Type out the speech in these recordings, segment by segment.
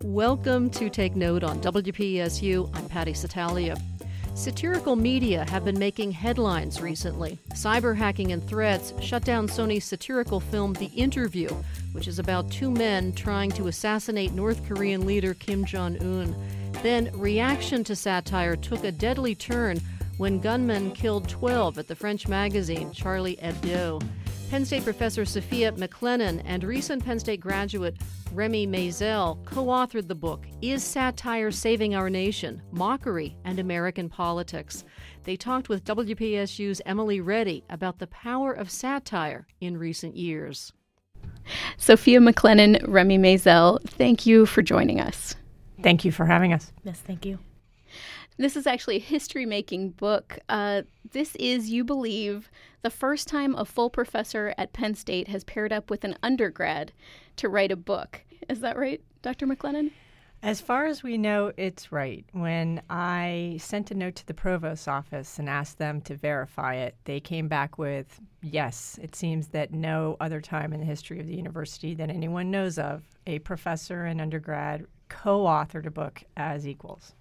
Welcome to Take Note on WPSU. I'm Patty Satalia. Satirical media have been making headlines recently. Cyber hacking and threats shut down Sony's satirical film The Interview, which is about two men trying to assassinate North Korean leader Kim Jong-un. Then reaction to satire took a deadly turn when gunmen killed 12 at the French magazine Charlie Hebdo. Penn State professor Sophia McLennan and recent Penn State graduate Remy Maisel co-authored the book, Is Satire Saving Our Nation? Mockery and American Politics. They talked with WPSU's Emily Reddy about the power of satire in recent years. Sophia McLennan, Remy Maisel, thank you for joining us. Thank you for having us. Yes, thank you. This is actually a history-making book. This is, you believe, the first time a full professor at Penn State has paired up with an undergrad to write a book. Is that right, Dr. McLennan? As far as we know, it's right. When I sent a note to the provost's office and asked them to verify it, they came back with, yes, it seems that no other time in the history of the university that anyone knows of, a professor and undergrad co-authored a book as equals.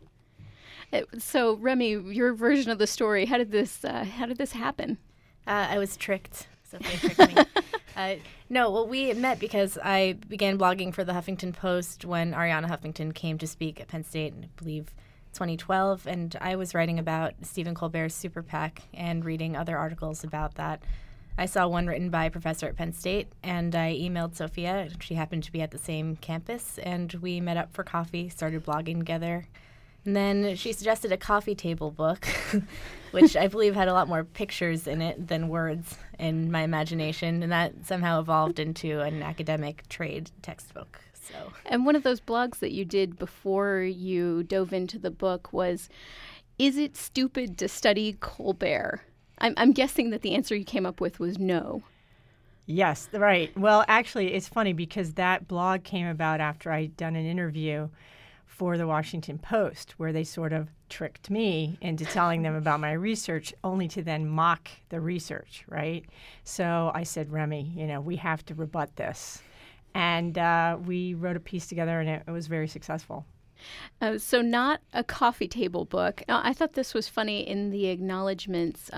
So, Remy, your version of the story, how did this happen? I was tricked. Sophia tricked me. We met because I began blogging for the Huffington Post when Arianna Huffington came to speak at Penn State in, I believe, 2012. And I was writing about Stephen Colbert's Super PAC and reading other articles about that. I saw one written by a professor at Penn State, and I emailed Sophia. She happened to be at the same campus, and we met up for coffee, started blogging together. And then she suggested a coffee table book, which I believe had a lot more pictures in it than words in my imagination. And that somehow evolved into an academic trade textbook. And one of those blogs that you did before you dove into the book was, is it stupid to study Colbert? I'm guessing that the answer you came up with was no. Yes, right. Well, actually, it's funny because that blog came about after I'd done an interview for the Washington Post, where they sort of tricked me into telling them about my research, only to then mock the research, right? So I said, Remy, we have to rebut this. And we wrote a piece together, and it was very successful. So not a coffee table book. Now, I thought this was funny in the acknowledgments.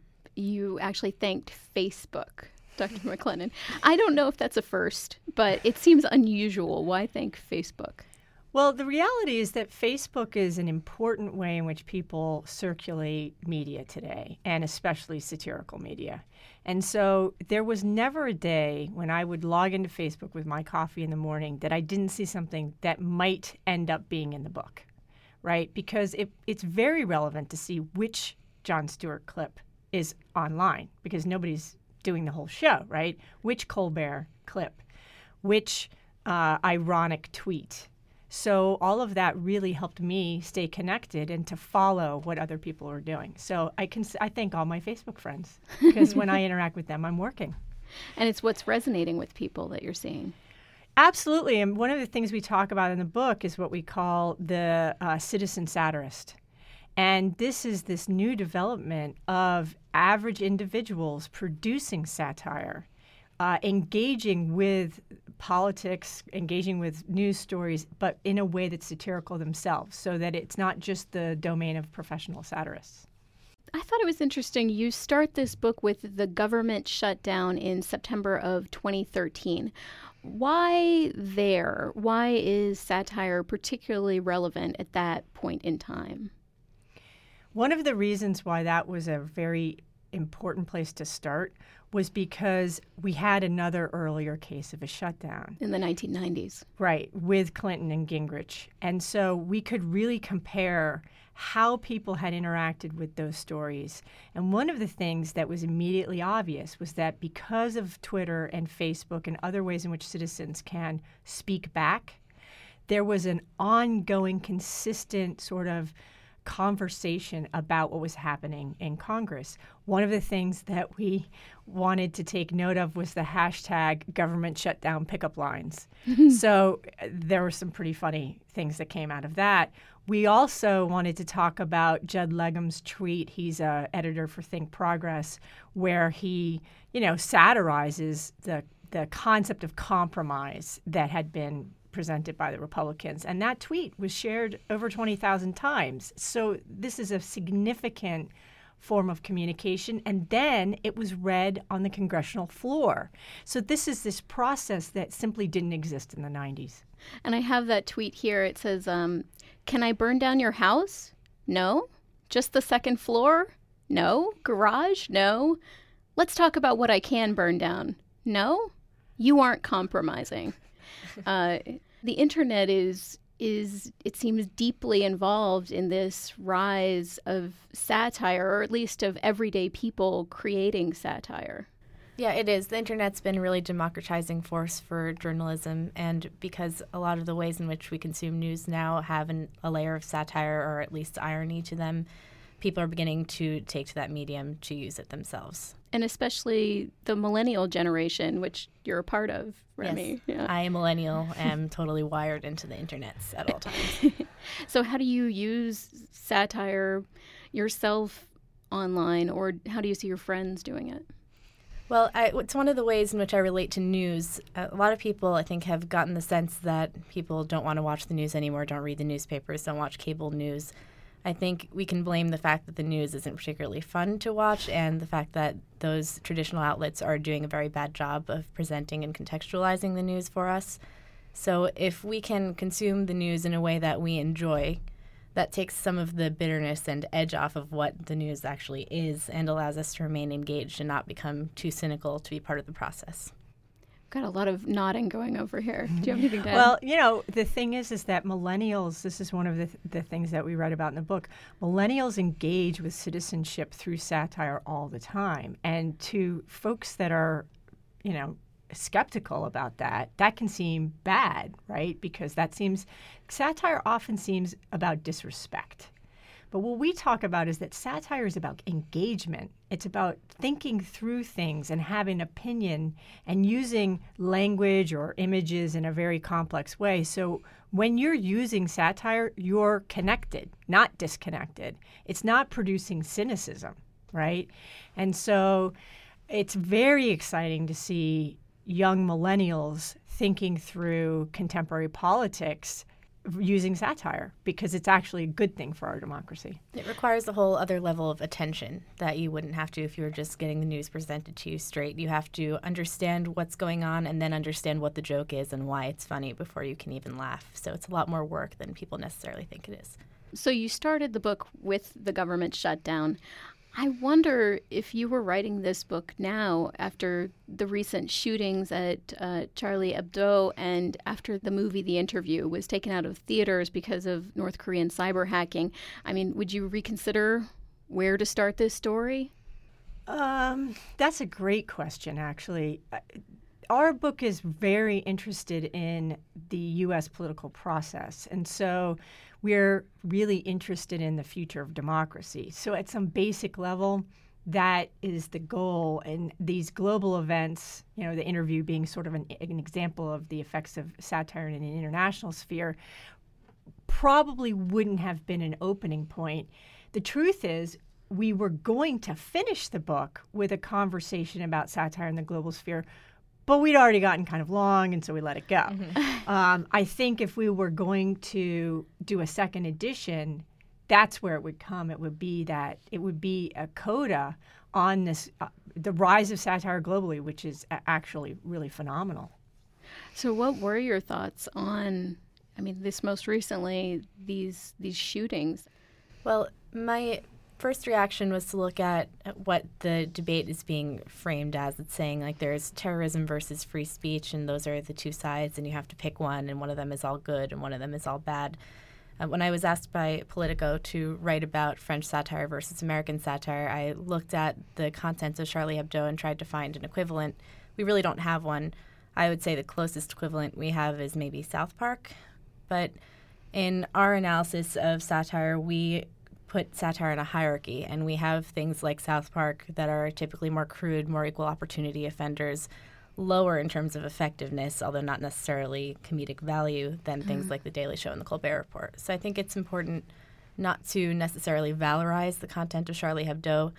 You actually thanked Facebook, Dr. McLennan. I don't know if that's a first, but it seems unusual. Why thank Facebook? Well, the reality is that Facebook is an important way in which people circulate media today, and especially satirical media. And so there was never a day when I would log into Facebook with my coffee in the morning that I didn't see something that might end up being in the book, right? Because it's very relevant to see which Jon Stewart clip is online, because nobody's doing the whole show, right? Which Colbert clip, which ironic tweet. So all of that really helped me stay connected and to follow what other people are doing. So I thank all my Facebook friends, because when I interact with them, I'm working. And it's what's resonating with people that you're seeing. Absolutely. And one of the things we talk about in the book is what we call the citizen satirist. And this is this new development of average individuals producing satire, engaging with politics, engaging with news stories, but in a way that's satirical themselves, so that it's not just the domain of professional satirists. I thought it was interesting. You start this book with the government shutdown in September of 2013. Why there? Why is satire particularly relevant at that point in time? One of the reasons why that was a very important place to start was because we had another earlier case of a shutdown. In the 1990s. Right, with Clinton and Gingrich. And so we could really compare how people had interacted with those stories. And one of the things that was immediately obvious was that because of Twitter and Facebook and other ways in which citizens can speak back, there was an ongoing, consistent sort of conversation about what was happening in Congress. One of the things that we wanted to take note of was the hashtag government shutdown pickup lines. So there were some pretty funny things that came out of that. We also wanted to talk about Judd Legum's tweet. He's an editor for Think Progress, where he, satirizes the concept of compromise that had been presented by the Republicans. And that tweet was shared over 20,000 times. So this is a significant form of communication. And then it was read on the congressional floor. So this is this process that simply didn't exist in the 90s. And I have that tweet here. It says, can I burn down your house? No. Just the second floor? No. Garage? No. Let's talk about what I can burn down. No. You aren't compromising. The internet is it seems deeply involved in this rise of satire, or at least of everyday people creating satire. Yeah, it is. The internet's been a really democratizing force for journalism, and because a lot of the ways in which we consume news now have a layer of satire or at least irony to them, people are beginning to take to that medium to use it themselves. And especially the millennial generation, which you're a part of, Remy. Yes, yeah. I, a millennial, am totally wired into the internets at all times. So how do you use satire yourself online, or how do you see your friends doing it? Well, it's one of the ways in which I relate to news. A lot of people, I think, have gotten the sense that people don't want to watch the news anymore, don't read the newspapers, don't watch cable news. I think we can blame the fact that the news isn't particularly fun to watch and the fact that those traditional outlets are doing a very bad job of presenting and contextualizing the news for us. So if we can consume the news in a way that we enjoy, that takes some of the bitterness and edge off of what the news actually is and allows us to remain engaged and not become too cynical to be part of the process. Got a lot of nodding going over here. Do you have anything to add? Well, the thing is that millennials, this is one of the things that we read about in the book, millennials engage with citizenship through satire all the time. And to folks that are, skeptical about that can seem bad, right? Because satire often seems about disrespect. But what we talk about is that satire is about engagement. It's about thinking through things and having opinion and using language or images in a very complex way. So when you're using satire, you're connected, not disconnected. It's not producing cynicism, right? And so it's very exciting to see young millennials thinking through contemporary politics using satire, because it's actually a good thing for our democracy. It requires a whole other level of attention that you wouldn't have to if you were just getting the news presented to you straight. You have to understand what's going on and then understand what the joke is and why it's funny before you can even laugh. So it's a lot more work than people necessarily think it is. So you started the book with the government shutdown. I wonder if you were writing this book now after the recent shootings at Charlie Hebdo and after the movie The Interview was taken out of theaters because of North Korean cyber hacking. I mean, would you reconsider where to start this story? That's a great question, actually. Our book is very interested in the U.S. political process, and so we're really interested in the future of democracy. So at some basic level, that is the goal. And these global events, the interview being sort of an example of the effects of satire in an international sphere, probably wouldn't have been an opening point. The truth is, we were going to finish the book with a conversation about satire in the global sphere, but we'd already gotten kind of long, and so we let it go. Mm-hmm. I think if we were going to do a second edition, that's where it would come. It would be a coda on this, the rise of satire globally, which is actually really phenomenal. So what were your thoughts on, this most recently, these shootings? Well, my first reaction was to look at what the debate is being framed as. It's saying, there's terrorism versus free speech, and those are the two sides, and you have to pick one, and one of them is all good, and one of them is all bad. When I was asked by Politico to write about French satire versus American satire, I looked at the contents of Charlie Hebdo and tried to find an equivalent. We really don't have one. I would say the closest equivalent we have is maybe South Park. But in our analysis of satire, we put satire in a hierarchy, and we have things like South Park that are typically more crude, more equal opportunity offenders, lower in terms of effectiveness, although not necessarily comedic value, than things like The Daily Show and The Colbert Report. So I think it's important not to necessarily valorize the content of Charlie Hebdo,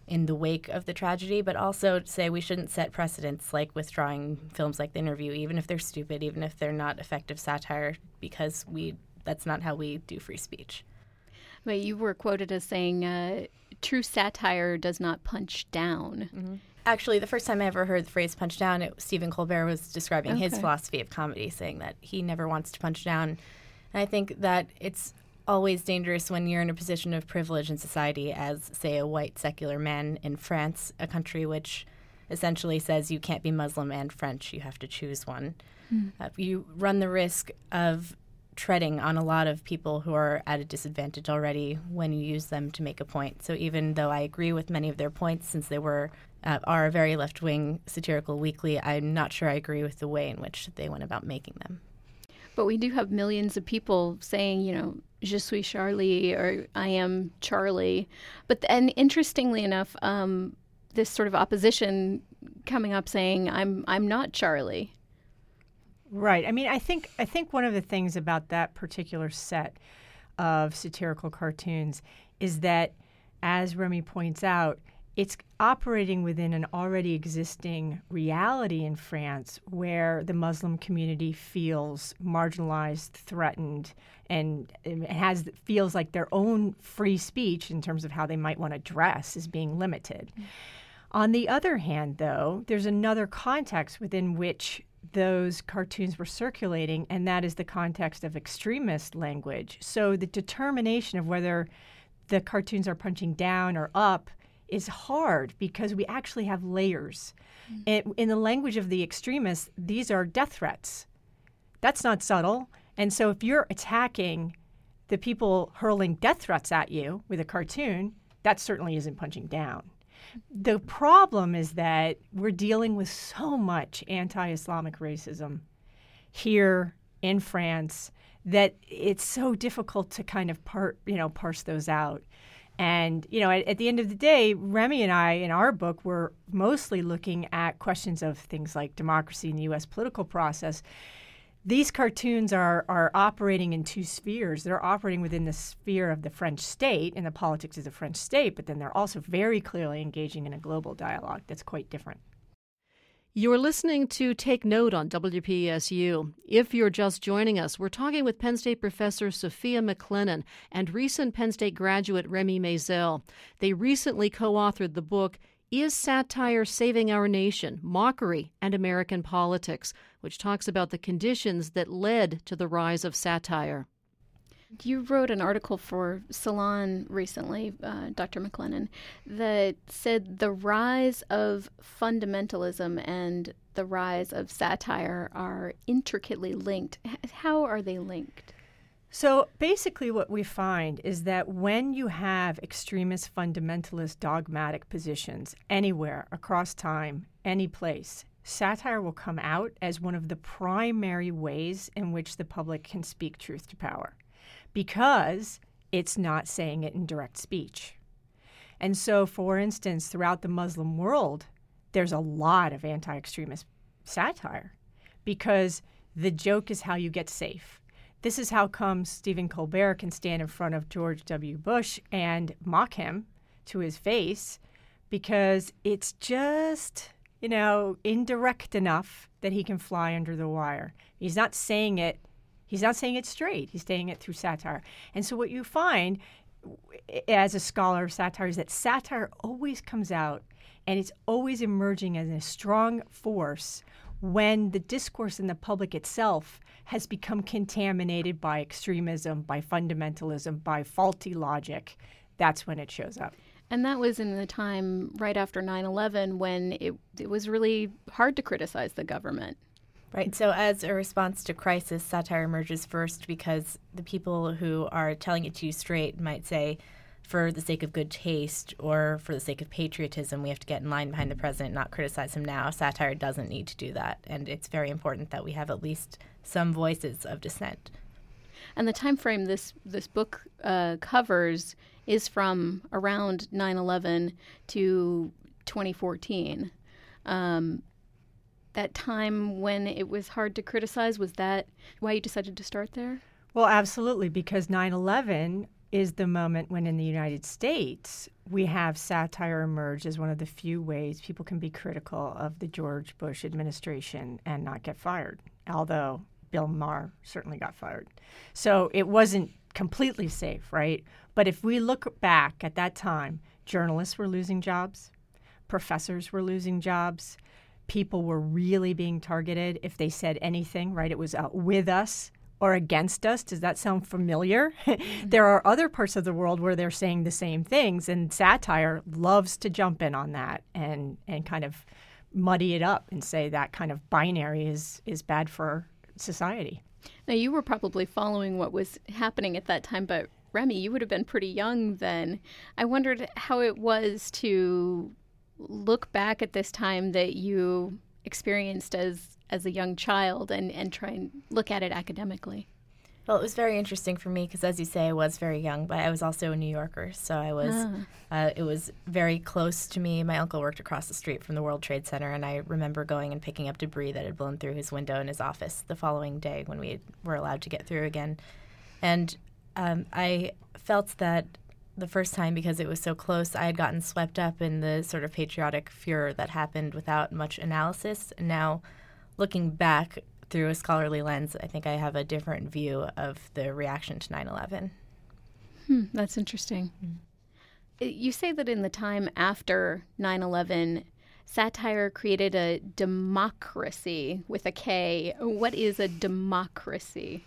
in the wake of the tragedy, but also say we shouldn't set precedents like withdrawing films like The Interview, even if they're stupid, even if they're not effective satire, because that's not how we do free speech. But you were quoted as saying, true satire does not punch down. Mm-hmm. Actually, the first time I ever heard the phrase punch down, Stephen Colbert was describing his philosophy of comedy, saying that he never wants to punch down. And I think that it's always dangerous when you're in a position of privilege in society as, say, a white secular man in France, a country which essentially says you can't be Muslim and French, you have to choose one. You run the risk of treading on a lot of people who are at a disadvantage already when you use them to make a point. So even though I agree with many of their points, since they are a very left-wing satirical weekly, I'm not sure I agree with the way in which they went about making them. But we do have millions of people saying, je suis Charlie or I am Charlie. And interestingly enough, this sort of opposition coming up saying I'm not Charlie. Right. I mean, I think one of the things about that particular set of satirical cartoons is that, as Remy points out, it's operating within an already existing reality in France where the Muslim community feels marginalized, threatened, and feels like their own free speech in terms of how they might want to dress is being limited. On the other hand, though, there's another context within which those cartoons were circulating, and that is the context of extremist language. So the determination of whether the cartoons are punching down or up is hard because we actually have layers. In the language of the extremists, these are death threats. That's not subtle. And so if you're attacking the people hurling death threats at you with a cartoon, that certainly isn't punching down. The problem is that we're dealing with so much anti-Islamic racism here in France that it's so difficult to kind of parse those out. And, at the end of the day, Remy and I, in our book, were mostly looking at questions of things like democracy in the U.S. political process. These cartoons are operating in two spheres. They're operating within the sphere of the French state and the politics of the French state, but then they're also very clearly engaging in a global dialogue that's quite different. You're listening to Take Note on WPSU. If you're just joining us, we're talking with Penn State professor Sophia McLennan and recent Penn State graduate Remy Maisel. They recently co-authored the book, Is Satire Saving Our Nation? Mockery and American Politics, which talks about the conditions that led to the rise of satire. You wrote an article for Salon recently, Dr. McLennan, that said the rise of fundamentalism and the rise of satire are intricately linked. How are they linked? So basically what we find is that when you have extremist, fundamentalist, dogmatic positions anywhere, across time, any place, satire will come out as one of the primary ways in which the public can speak truth to power, because it's not saying it in direct speech. And so, for instance, throughout the Muslim world, there's a lot of anti-extremist satire because the joke is how you get safe. This is how come Stephen Colbert can stand in front of George W. Bush and mock him to his face, because it's just, indirect enough that he can fly under the wire. He's not saying it straight. He's saying it through satire. And so what you find as a scholar of satire is that satire always comes out and it's always emerging as a strong force when the discourse in the public itself has become contaminated by extremism, by fundamentalism, by faulty logic. That's when it shows up. And that was in the time right after 9/11 when it was really hard to criticize the government. Right. So as a response to crisis, satire emerges first because the people who are telling it to you straight might say, for the sake of good taste or for the sake of patriotism, we have to get in line behind the president, not criticize him now. Satire doesn't need to do that. And it's very important that we have at least some voices of dissent. And the time frame this book covers is from around 9/11 to 2014. That time when it was hard to criticize, was that why you decided to start there? Well, absolutely, because 9/11 is the moment when in the United States we have satire emerge as one of the few ways people can be critical of the George Bush administration and not get fired, although Bill Maher certainly got fired. So it wasn't completely safe, right? But if we look back at that time, journalists were losing jobs, professors were losing jobs, people were really being targeted if they said anything, right? It was with us or against us. Does that sound familiar? There are other parts of the world where they're saying the same things, and satire loves to jump in on that and kind of muddy it up and say that kind of binary is bad for society. Now, you were probably following what was happening at that time, but Remy, you would have been pretty young then. I wondered how it was to look back at this time that you experienced as a young child and try and look at it academically. Well, it was very interesting for me because, as you say, I was very young, but I was also a New Yorker, so I was. It was very close to me. My uncle worked across the street from the World Trade Center, and I remember going and picking up debris that had blown through his window in his office the following day when we were allowed to get through again. And I felt that the first time, because it was so close, I had gotten swept up in the sort of patriotic furor that happened without much analysis. And now, looking back through a scholarly lens, I think I have a different view of the reaction to 9/11. That's interesting. You say that in the time after 9/11, satire created a democracy with a K. What is a democracy?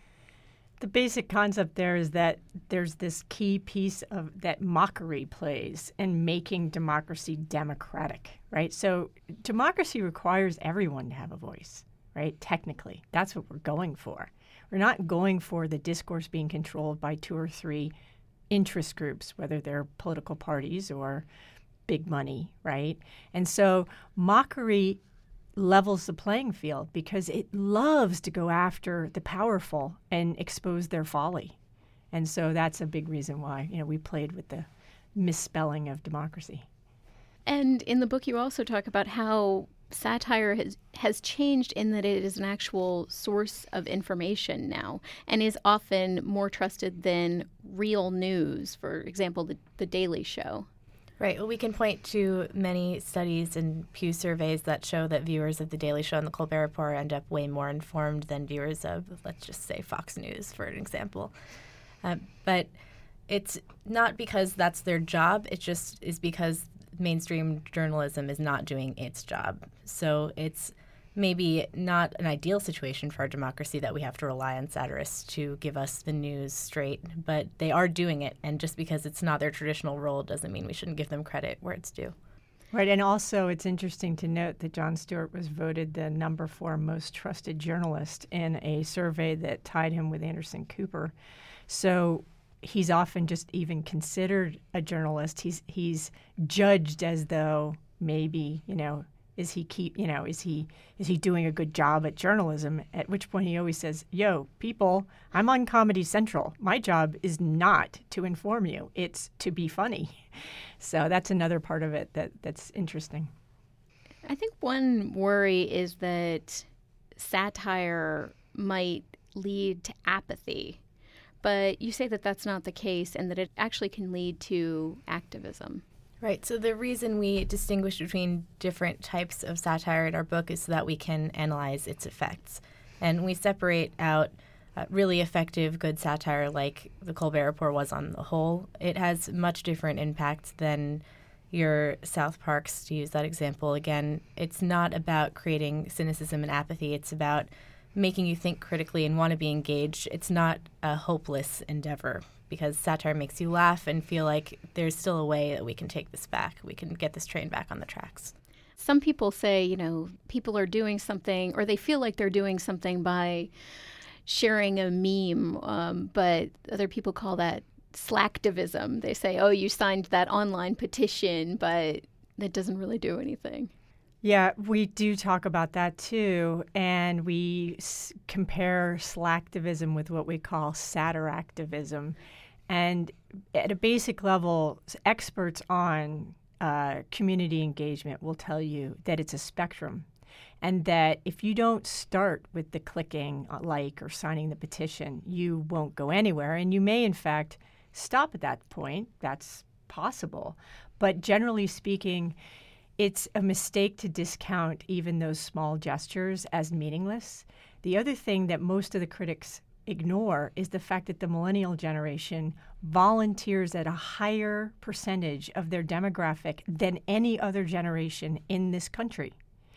The basic concept there is that there's this key piece of that mockery plays in making democracy democratic, right? So democracy requires everyone to have a voice, right? Technically, that's what we're going for. We're not going for the discourse being controlled by 2 or 3 interest groups, whether they're political parties or big money, right? And so mockery levels the playing field because it loves to go after the powerful and expose their folly. And so that's a big reason why, we played with the misspelling of democracy. And in the book, you also talk about how satire has changed in that it is an actual source of information now and is often more trusted than real news, for example, the Daily Show. Right. Well, we can point to many studies and Pew surveys that show that viewers of The Daily Show and The Colbert Report end up way more informed than viewers of, let's just say, Fox News, for an example. But it's not because that's their job. It just is because mainstream journalism is not doing its job. So it's maybe not an ideal situation for our democracy that we have to rely on satirists to give us the news straight, but they are doing it. And just because it's not their traditional role doesn't mean we shouldn't give them credit where it's due. Right, and also it's interesting to note that Jon Stewart was voted the number 4 most trusted journalist in a survey that tied him with Anderson Cooper. So he's often just even considered a journalist. He's judged as though maybe, is he doing a good job at journalism? At which point he always says, "Yo, people, I'm on Comedy Central. My job is not to inform you; it's to be funny." So that's another part of it that's interesting. I think one worry is that satire might lead to apathy, but you say that that's not the case and that it actually can lead to activism. Right. So the reason we distinguish between different types of satire in our book is so that we can analyze its effects. And we separate out really effective, good satire like The Colbert Report was on the whole. It has much different impact than your South Parks, to use that example. Again, it's not about creating cynicism and apathy. It's about making you think critically and want to be engaged. It's not a hopeless endeavor, because satire makes you laugh and feel like there's still a way that we can take this back. We can get this train back on the tracks. Some people say, people are doing something, or they feel like they're doing something by sharing a meme, but other people call that slacktivism. They say, oh, you signed that online petition, but that doesn't really do anything. Yeah, we do talk about that too, and we compare slacktivism with what we call satiractivism. And at a basic level, experts on community engagement will tell you that it's a spectrum, and that if you don't start with the clicking like or signing the petition, you won't go anywhere, and you may in fact stop at that point. That's possible. But generally speaking, it's a mistake to discount even those small gestures as meaningless. The other thing that most of the critics ignore is the fact that the millennial generation volunteers at a higher percentage of their demographic than any other generation in this country.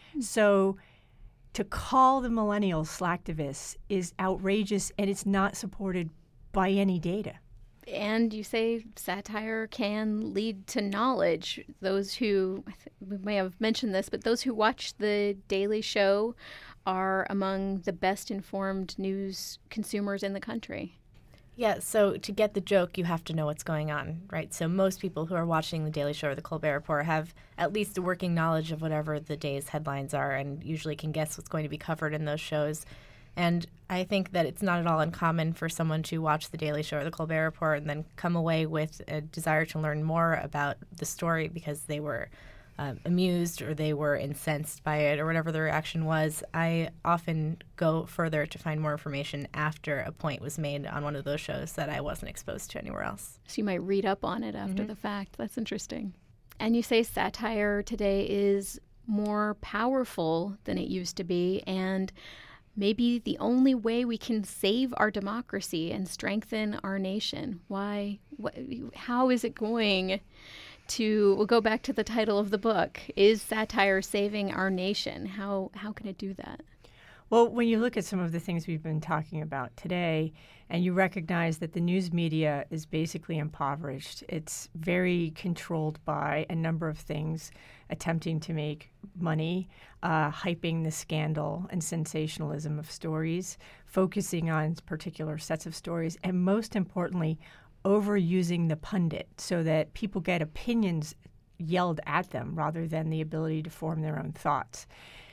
So to call the millennials slacktivists is outrageous, and it's not supported by any data. And you say satire can lead to knowledge. Those who, we may have mentioned this, but those who watch The Daily Show are among the best informed news consumers in the country. Yeah, so to get the joke, you have to know what's going on, right? So most people who are watching The Daily Show or The Colbert Report have at least a working knowledge of whatever the day's headlines are and usually can guess what's going to be covered in those shows. And I think that it's not at all uncommon for someone to watch The Daily Show or The Colbert Report and then come away with a desire to learn more about the story because they were amused or they were incensed by it or whatever the reaction was. I often go further to find more information after a point was made on one of those shows that I wasn't exposed to anywhere else. So you might read up on it after the fact. That's interesting. And you say satire today is more powerful than it used to be, and maybe the only way we can save our democracy and strengthen our nation. Why? How is it going to, we'll go back to the title of the book, is satire saving our nation? How can it do that? Well, when you look at some of the things we've been talking about today, and you recognize that the news media is basically impoverished, it's very controlled by a number of things, attempting to make money, hyping the scandal and sensationalism of stories, focusing on particular sets of stories, and most importantly, overusing the pundit so that people get opinions yelled at them rather than the ability to form their own thoughts.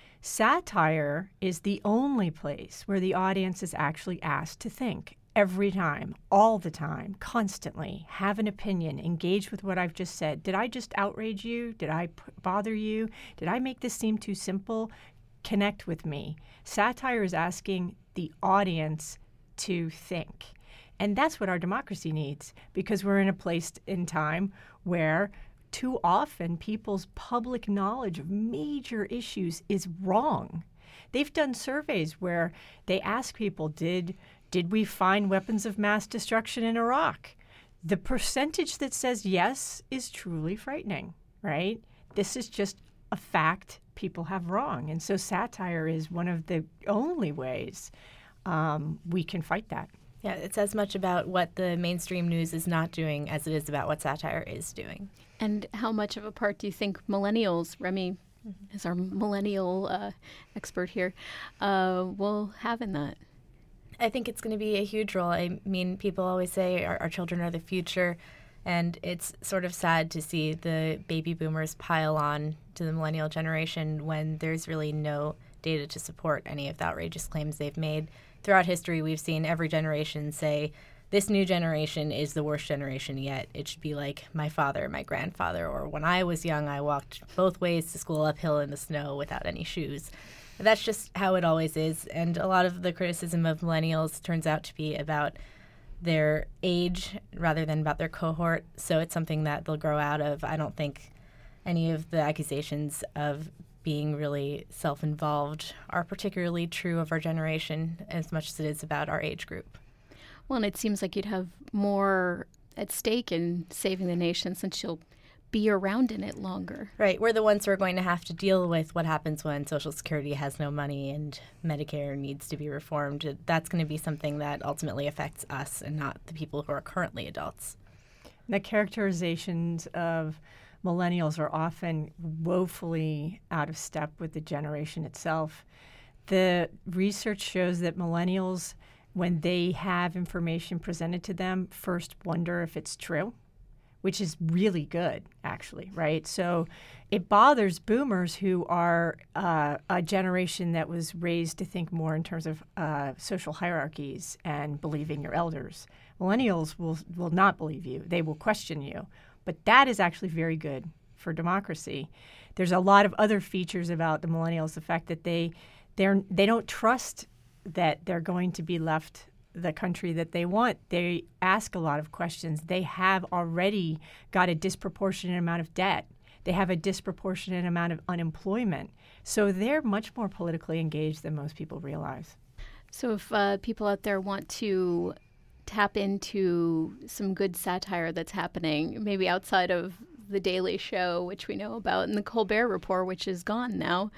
Satire is the only place where the audience is actually asked to think every time, all the time, constantly, have an opinion, engage with what I've just said. Did I just outrage you? Did I bother you? Did I make this seem too simple? Connect with me. Satire is asking the audience to think. And that's what our democracy needs, because we're in a place in time where too often people's public knowledge of major issues is wrong. They've done surveys where they ask people, did we find weapons of mass destruction in Iraq? The percentage that says yes is truly frightening, right? This is just a fact people have wrong. And so satire is one of the only ways we can fight that. Yeah, it's as much about what the mainstream news is not doing as it is about what satire is doing. And how much of a part do you think millennials, Remy is our millennial expert here, will have in that? I think it's going to be a huge role. I mean, people always say our children are the future, and it's sort of sad to see the baby boomers pile on to the millennial generation when there's really no data to support any of the outrageous claims they've made. Throughout history, we've seen every generation say, this new generation is the worst generation yet. It should be like my father, my grandfather, or when I was young, I walked both ways to school uphill in the snow without any shoes. That's just how it always is. And a lot of the criticism of millennials turns out to be about their age rather than about their cohort. So it's something that they'll grow out of. I don't think any of the accusations of being really self-involved are particularly true of our generation as much as it is about our age group. Well, and it seems like you'd have more at stake in saving the nation since you'll be around in it longer. Right. We're the ones who are going to have to deal with what happens when Social Security has no money and Medicare needs to be reformed. That's going to be something that ultimately affects us and not the people who are currently adults. The characterizations of millennials are often woefully out of step with the generation itself. The research shows that millennials, when they have information presented to them, first wonder if it's true, which is really good, actually, right? So it bothers boomers who are a generation that was raised to think more in terms of social hierarchies and believing your elders. Millennials will not believe you. They will question you. But that is actually very good for democracy. There's a lot of other features about the millennials, the fact that they don't trust that they're going to be left the country that they want. They ask a lot of questions. They have already got a disproportionate amount of debt. They have a disproportionate amount of unemployment. So they're much more politically engaged than most people realize. So if people out there want to tap into some good satire that's happening, maybe outside of The Daily Show, which we know about, and the Colbert Report, which is gone now,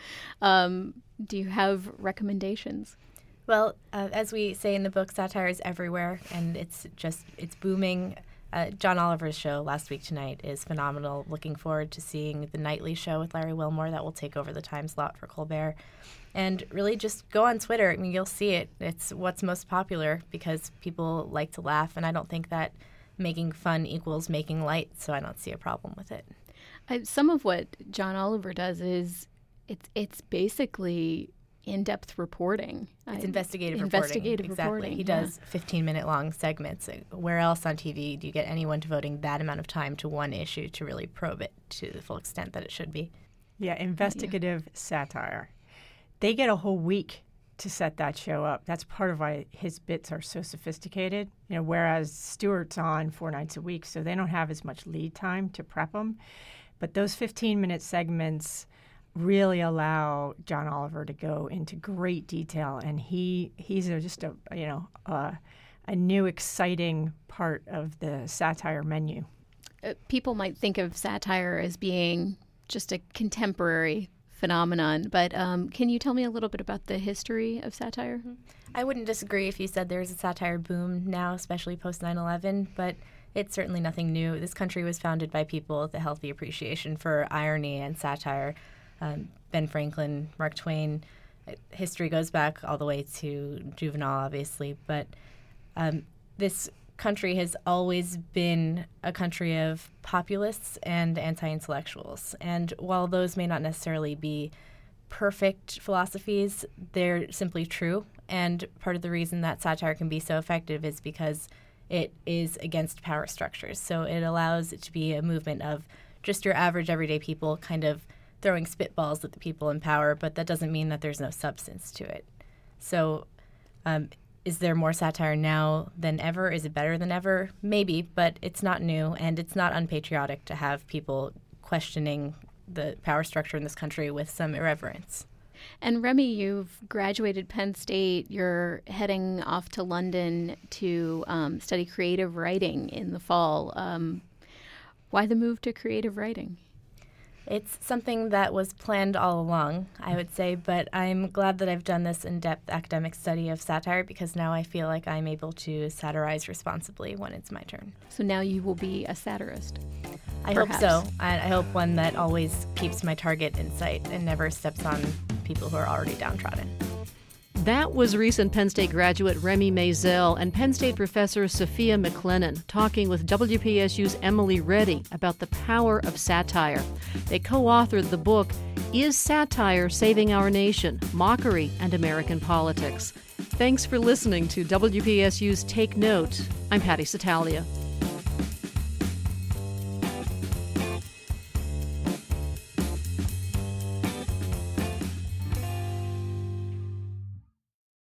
do you have recommendations? Well, as we say in the book, satire is everywhere, and it's booming. John Oliver's show Last Week Tonight is phenomenal. Looking forward to seeing the nightly show with Larry Wilmore that will take over the time slot for Colbert. And really just go on Twitter. I mean, you'll see it. It's what's most popular because people like to laugh, and I don't think that making fun equals making light, so I don't see a problem with it. Some of what John Oliver does is it's basically in-depth reporting. It's investigative reporting. Exactly. He does 15-minute long segments. Where else on TV do you get anyone devoting that amount of time to one issue to really probe it to the full extent that it should be? Yeah, investigative satire. They get a whole week to set that show up. That's part of why his bits are so sophisticated. Whereas Stewart's on 4 nights a week, so they don't have as much lead time to prep them. But those 15-minute segments really allow John Oliver to go into great detail, and he's just a new exciting part of the satire menu. People might think of satire as being just a contemporary phenomenon, but can you tell me a little bit about the history of satire? I wouldn't disagree if you said there's a satire boom now, especially post 9/11, but it's certainly nothing new. This country was founded by people with a healthy appreciation for irony and satire. Ben Franklin, Mark Twain. History goes back all the way to Juvenal, obviously, but this country has always been a country of populists and anti-intellectuals. And while those may not necessarily be perfect philosophies, they're simply true. And part of the reason that satire can be so effective is because it is against power structures. So it allows it to be a movement of just your average everyday people kind of throwing spitballs at the people in power, but that doesn't mean that there's no substance to it. So is there more satire now than ever? Is it better than ever? Maybe, but it's not new, and it's not unpatriotic to have people questioning the power structure in this country with some irreverence. And Remy, you've graduated Penn State. You're heading off to London to study creative writing in the fall. Why the move to creative writing? It's something that was planned all along, I would say, but I'm glad that I've done this in-depth academic study of satire because now I feel like I'm able to satirize responsibly when it's my turn. So now you will be a satirist. I hope so. I hope one that always keeps my target in sight and never steps on people who are already downtrodden. That was recent Penn State graduate Remy Maisel and Penn State professor Sophia McLennan talking with WPSU's Emily Reddy about the power of satire. They co-authored the book, Is Satire Saving Our Nation? Mockery and American Politics. Thanks for listening to WPSU's Take Note. I'm Patty Satalia.